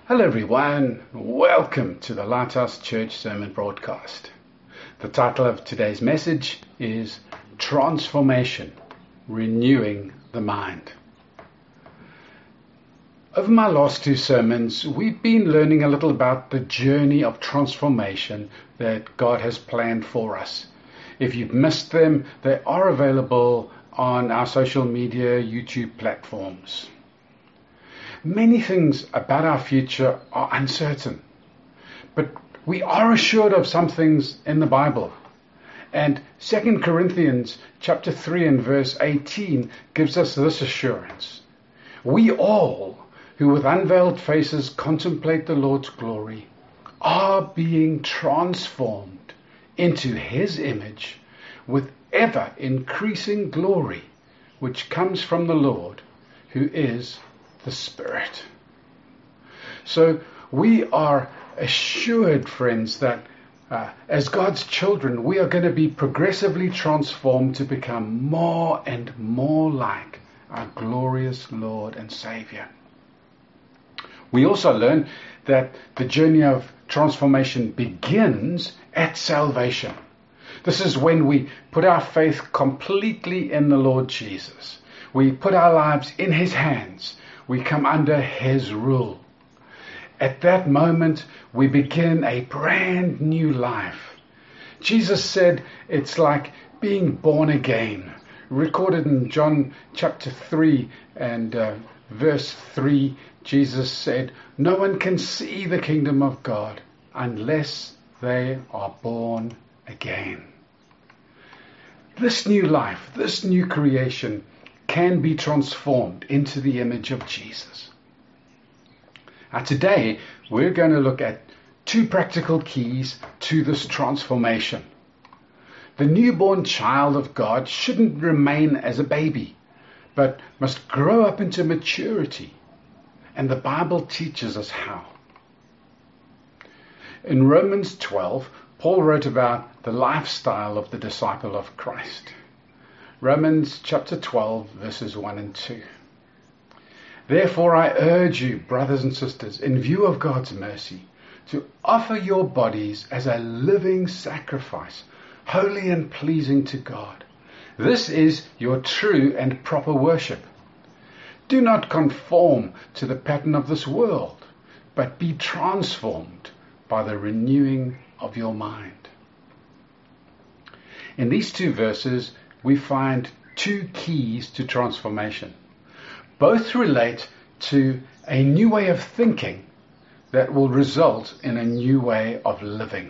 Hello everyone, welcome to the Lighthouse Church Sermon Broadcast. The title of today's message is Transformation, Renewing the Mind. Over my last two sermons, we've been learning a little about the journey of transformation that God has planned for us. If you've missed them, they are available on our social media, YouTube platforms. Many things about our future are uncertain, but we are assured of some things in the Bible. And 2 Corinthians chapter 3 and verse 18 gives us this assurance. We all, who with unveiled faces contemplate the Lord's glory, are being transformed into His image with ever increasing glory, which comes from the Lord, who is the Spirit. So we are assured, friends, that as God's children, we are going to be progressively transformed to become more and more like our glorious Lord and Savior. We also learn that the journey of transformation begins at salvation. This is when we put our faith completely in the Lord Jesus. We put our lives in His hands. We come under His rule. At that moment, we begin a brand new life. Jesus said it's like being born again. Recorded in John chapter 3 and verse 3, Jesus said, "No one can see the kingdom of God unless they are born again." This new life, this new creation, can be transformed into the image of Jesus. Now today, we're going to look at two practical keys to this transformation. The newborn child of God shouldn't remain as a baby, but must grow up into maturity. And the Bible teaches us how. In Romans 12, Paul wrote about the lifestyle of the disciple of Christ. Romans chapter 12, verses 1 and 2. Therefore I urge you, brothers and sisters, in view of God's mercy, to offer your bodies as a living sacrifice, holy and pleasing to God. This is your true and proper worship. Do not conform to the pattern of this world, but be transformed by the renewing of your mind. In these two verses, we find two keys to transformation. Both relate to a new way of thinking that will result in a new way of living.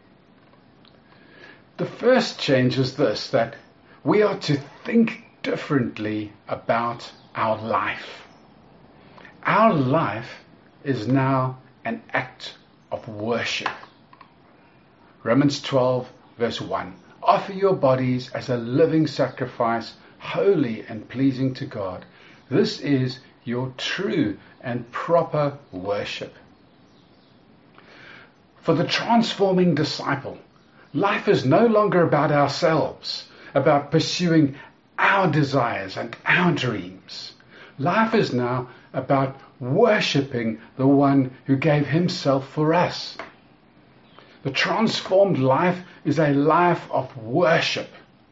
The first change is this, that we are to think differently about our life. Our life is now an act of worship. Romans 12, verse 1. Offer your bodies as a living sacrifice, holy and pleasing to God. This is your true and proper worship. For the transforming disciple, life is no longer about ourselves, about pursuing our desires and our dreams. Life is now about worshipping the one who gave Himself for us. The transformed life is a life of worship.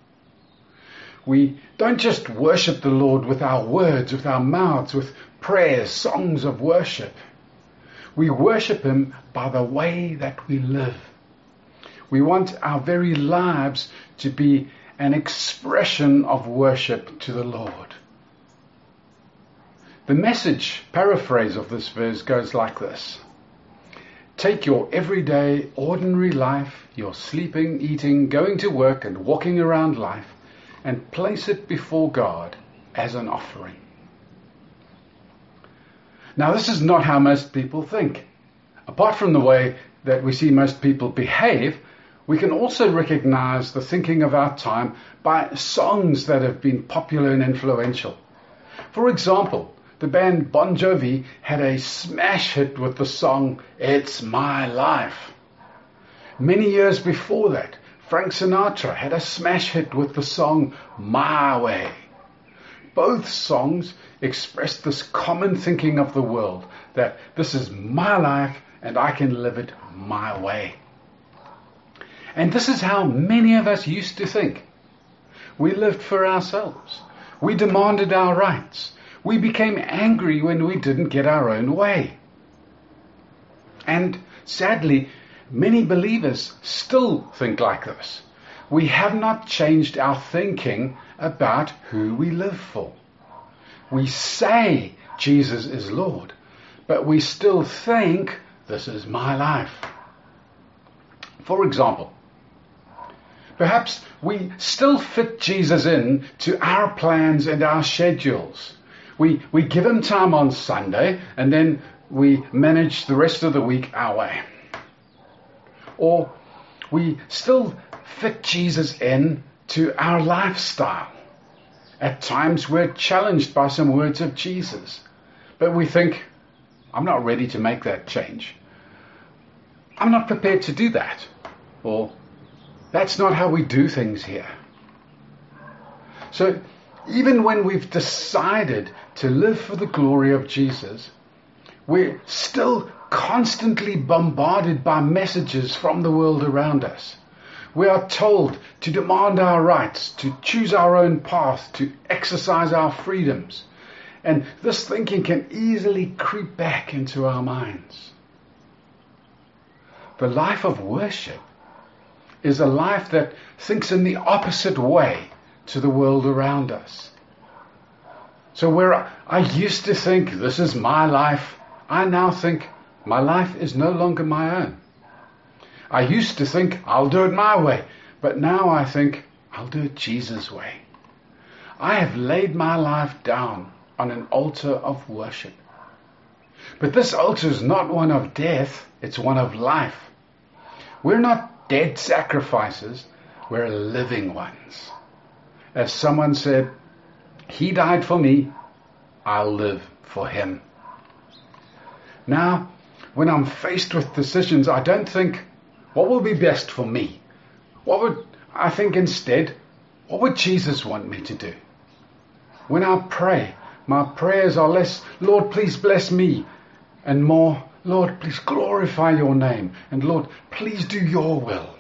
We don't just worship the Lord with our words, with our mouths, with prayers, songs of worship. We worship Him by the way that we live. We want our very lives to be an expression of worship to the Lord. The Message paraphrase of this verse goes like this. Take your everyday, ordinary life, your sleeping, eating, going to work and walking around life, and place it before God as an offering. Now, this is not how most people think. Apart from the way that we see most people behave, we can also recognize the thinking of our time by songs that have been popular and influential. For example, the band Bon Jovi had a smash hit with the song, "It's My Life." Many years before that, Frank Sinatra had a smash hit with the song, "My Way." both songs expressed this common thinking of the world, that this is my life and I can live it my way. And this is how many of us used to think. We lived for ourselves. We demanded our rights. We became angry when we didn't get our own way. And sadly, many believers still think like this. We have not changed our thinking about who we live for. We say Jesus is Lord, but we still think this is my life. For example, perhaps we still fit Jesus in to our plans and our schedules. We give him time on Sunday and then we manage the rest of the week our way. Or we still fit Jesus in to our lifestyle. At times we're challenged by some words of Jesus, but we think, I'm not ready to make that change. I'm not prepared to do that. Or, that's not how we do things here. So, even when we've decided to live for the glory of Jesus, we're still constantly bombarded by messages from the world around us. We are told to demand our rights, to choose our own path, to exercise our freedoms. And this thinking can easily creep back into our minds. The life of worship is a life that thinks in the opposite way to the world around us. So where I used to think this is my life, I now think my life is no longer my own. I used to think I'll do it my way, but now I think I'll do it Jesus' way. I have laid my life down on an altar of worship. But this altar is not one of death, it's one of life. We're not dead sacrifices, we're living ones. As someone said, he died for me, I'll live for him. Now, when I'm faced with decisions, I don't think, what will be best for me? What would I think instead, what would Jesus want me to do? When I pray, my prayers are less, Lord, please bless me, and more, Lord, please glorify your name, and Lord, please do your will.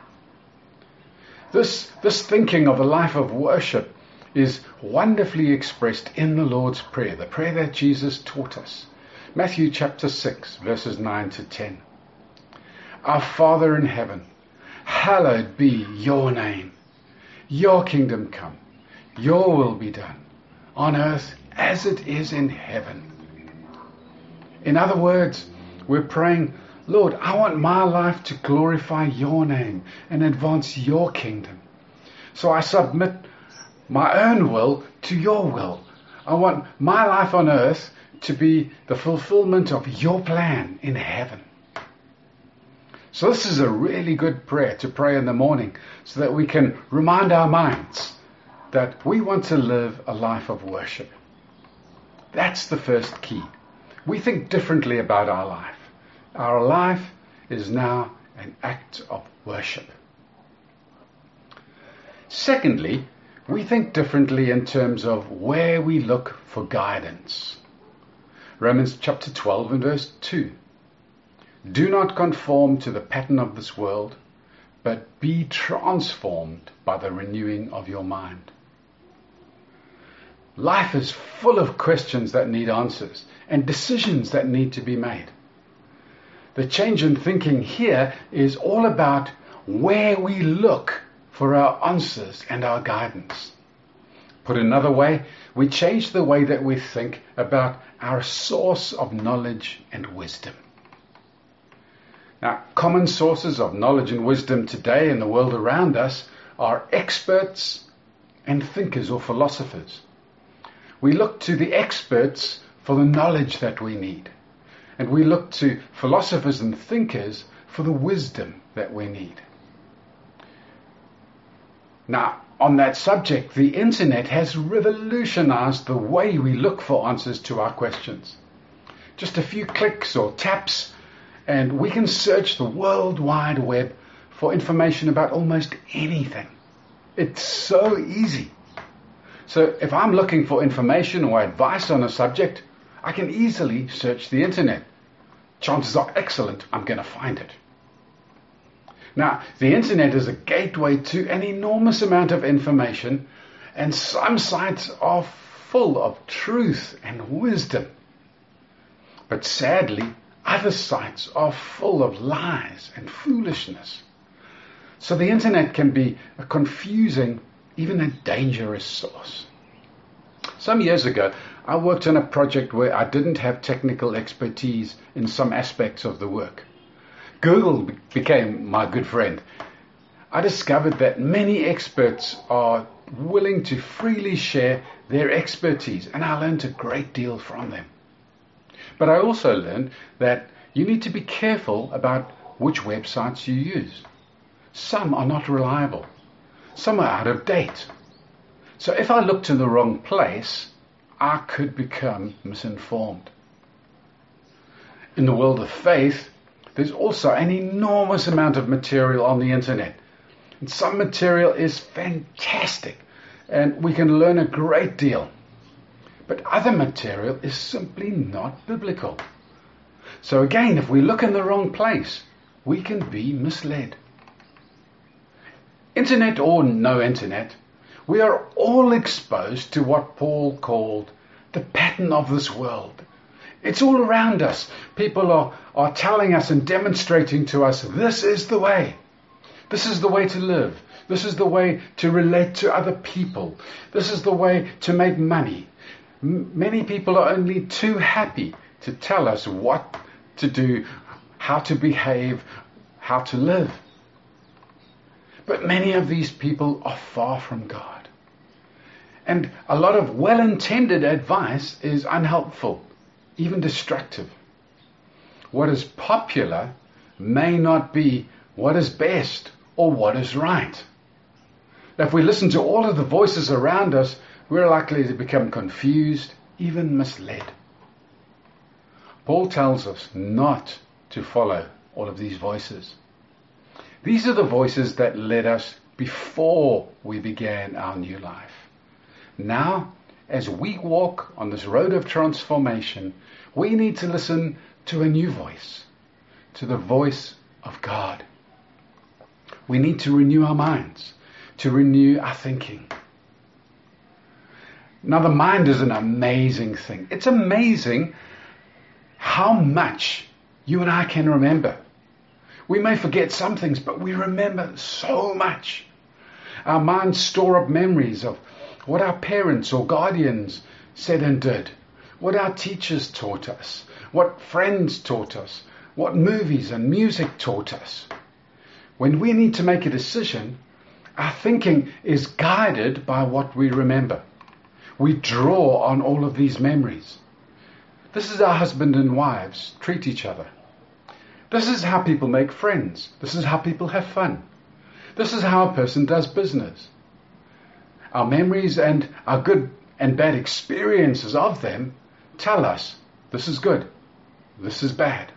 This thinking of a life of worship is wonderfully expressed in the Lord's Prayer, the prayer that Jesus taught us. Matthew chapter 6, verses 9 to 10. Our Father in heaven, hallowed be your name. Your kingdom come, your will be done, on earth as it is in heaven. In other words, we're praying, Lord, I want my life to glorify your name and advance your kingdom. So I submit my own will to your will. I want my life on earth to be the fulfillment of your plan in heaven. So this is a really good prayer to pray in the morning so that we can remind our minds that we want to live a life of worship. That's the first key. We think differently about our life. Our life is now an act of worship. Secondly, we think differently in terms of where we look for guidance. Romans chapter 12 and verse 2. Do not conform to the pattern of this world, but be transformed by the renewing of your mind. Life is full of questions that need answers and decisions that need to be made. The change in thinking here is all about where we look for our answers and our guidance. Put another way, we change the way that we think about our source of knowledge and wisdom. Now, common sources of knowledge and wisdom today in the world around us are experts and thinkers or philosophers. We look to the experts for the knowledge that we need. And we look to philosophers and thinkers for the wisdom that we need. Now, on that subject, the internet has revolutionized the way we look for answers to our questions. Just a few clicks or taps, and we can search the World Wide Web for information about almost anything. It's so easy. So if I'm looking for information or advice on a subject, I can easily search the internet. Chances are excellent I'm going to find it. Now, the internet is a gateway to an enormous amount of information, and some sites are full of truth and wisdom. But sadly, other sites are full of lies and foolishness. So the internet can be a confusing, even a dangerous source. Some years ago, I worked on a project where I didn't have technical expertise in some aspects of the work. Google became my good friend. I discovered that many experts are willing to freely share their expertise, and I learned a great deal from them. But I also learned that you need to be careful about which websites you use. Some are not reliable. Some are out of date. So if I looked in the wrong place, I could become misinformed. In the world of faith, there's also an enormous amount of material on the internet. And some material is fantastic, and we can learn a great deal. But other material is simply not biblical. So again, if we look in the wrong place, we can be misled. Internet or no internet, we are all exposed to what Paul called the pattern of this world. It's all around us. People are telling us and demonstrating to us, this is the way. This is the way to live. This is the way to relate to other people. This is the way to make money. Many people are only too happy to tell us what to do, how to behave, how to live. But many of these people are far from God. And a lot of well-intended advice is unhelpful, even destructive. What is popular may not be what is best or what is right. If we listen to all of the voices around us, we're likely to become confused, even misled. Paul tells us not to follow all of these voices. These are the voices that led us before we began our new life. Now, as we walk on this road of transformation, we need to listen to a new voice, to the voice of God. We need to renew our minds, to renew our thinking. Now, the mind is an amazing thing. It's amazing how much you and I can remember. We may forget some things, but we remember so much. Our minds store up memories of what our parents or guardians said and did, what our teachers taught us, what friends taught us, what movies and music taught us. When we need to make a decision, our thinking is guided by what we remember. We draw on all of these memories. This is how husbands and wives treat each other. This is how people make friends. This is how people have fun. This is how a person does business. Our memories and our good and bad experiences of them tell us this is good, this is bad.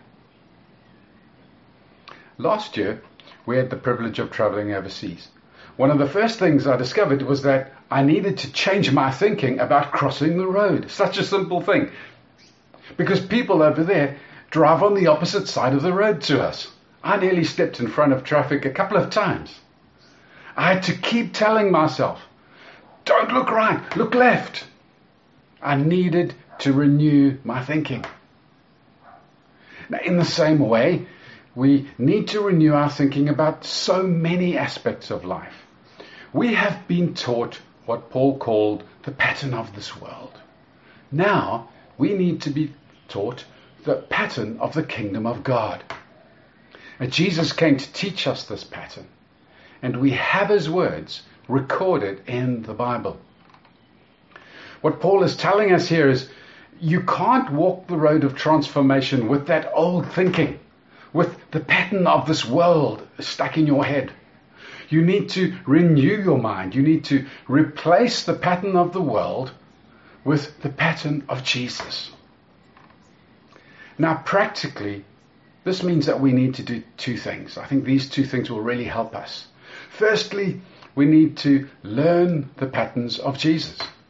Last year, we had the privilege of traveling overseas. One of the first things I discovered was that I needed to change my thinking about crossing the road. Such a simple thing. Because people over there drive on the opposite side of the road to us. I nearly stepped in front of traffic a couple of times. I had to keep telling myself, don't look right, look left. I needed to renew my thinking. Now, in the same way, we need to renew our thinking about so many aspects of life. We have been taught what Paul called the pattern of this world. Now, we need to be taught the pattern of the kingdom of God. And Jesus came to teach us this pattern, and we have his words recorded in the Bible. What Paul is telling us here is you can't walk the road of transformation with that old thinking, with the pattern of this world stuck in your head. You need to renew your mind. You need to replace the pattern of the world with the pattern of Jesus. Now, practically, this means that we need to do two things. I think these two things will really help us. Firstly, we need to learn the patterns of Jesus.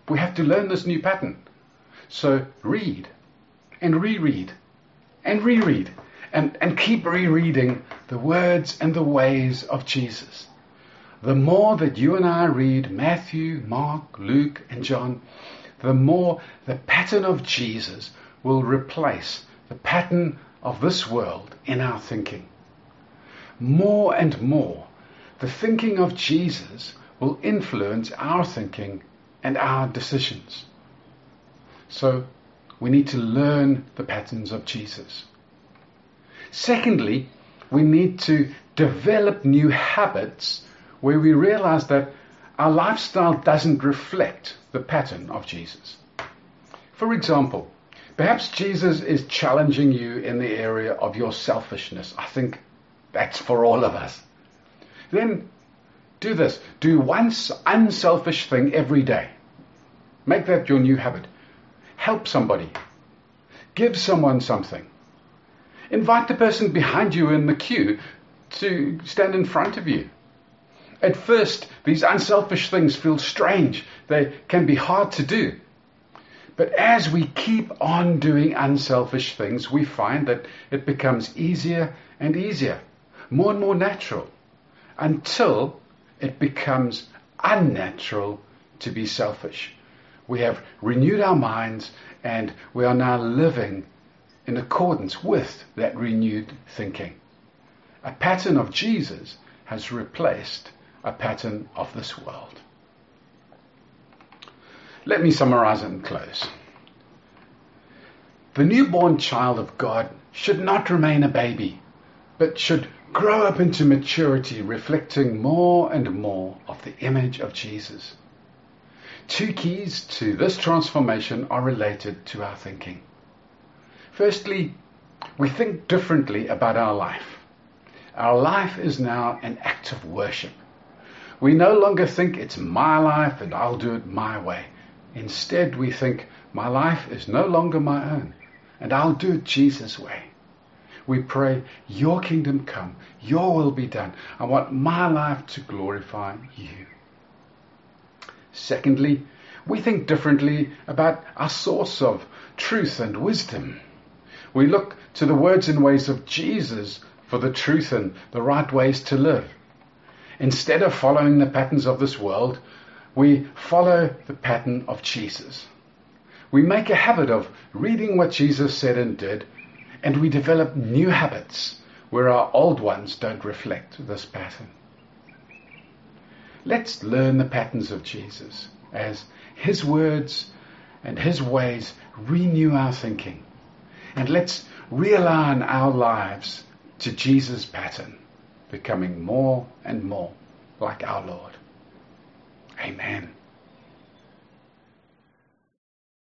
We have to learn this new pattern. So read and reread and reread and keep rereading the words and the ways of Jesus. The more that you and I read Matthew, Mark, Luke, and John, the more the pattern of Jesus will replace the pattern of this world in our thinking. More and more, the thinking of Jesus will influence our thinking and our decisions. So, we need to learn the patterns of Jesus. Secondly, we need to develop new habits where we realize that our lifestyle doesn't reflect the pattern of Jesus. For example, perhaps Jesus is challenging you in the area of your selfishness. I think that's for all of us. Then do this. Do one unselfish thing every day. Make that your new habit. Help somebody. Give someone something. Invite the person behind you in the queue to stand in front of you. At first, these unselfish things feel strange. They can be hard to do. But as we keep on doing unselfish things, we find that it becomes easier and easier, more and more natural, until it becomes unnatural to be selfish. We have renewed our minds and we are now living in accordance with that renewed thinking. A pattern of Jesus has replaced a pattern of this world. Let me summarize and close. The newborn child of God should not remain a baby, but should grow up into maturity, reflecting more and more of the image of Jesus. Two keys to this transformation are related to our thinking. Firstly, we think differently about our life. Our life is now an act of worship. We no longer think it's my life and I'll do it my way. Instead, we think my life is no longer my own and I'll do it Jesus' way. We pray, your kingdom come, your will be done. I want my life to glorify you. Secondly, we think differently about our source of truth and wisdom. We look to the words and ways of Jesus for the truth and the right ways to live. Instead of following the patterns of this world, we follow the pattern of Jesus. We make a habit of reading what Jesus said and did, and we develop new habits where our old ones don't reflect this pattern. Let's learn the patterns of Jesus as his words and his ways renew our thinking. And let's realign our lives to Jesus' pattern, becoming more and more like our Lord. Amen.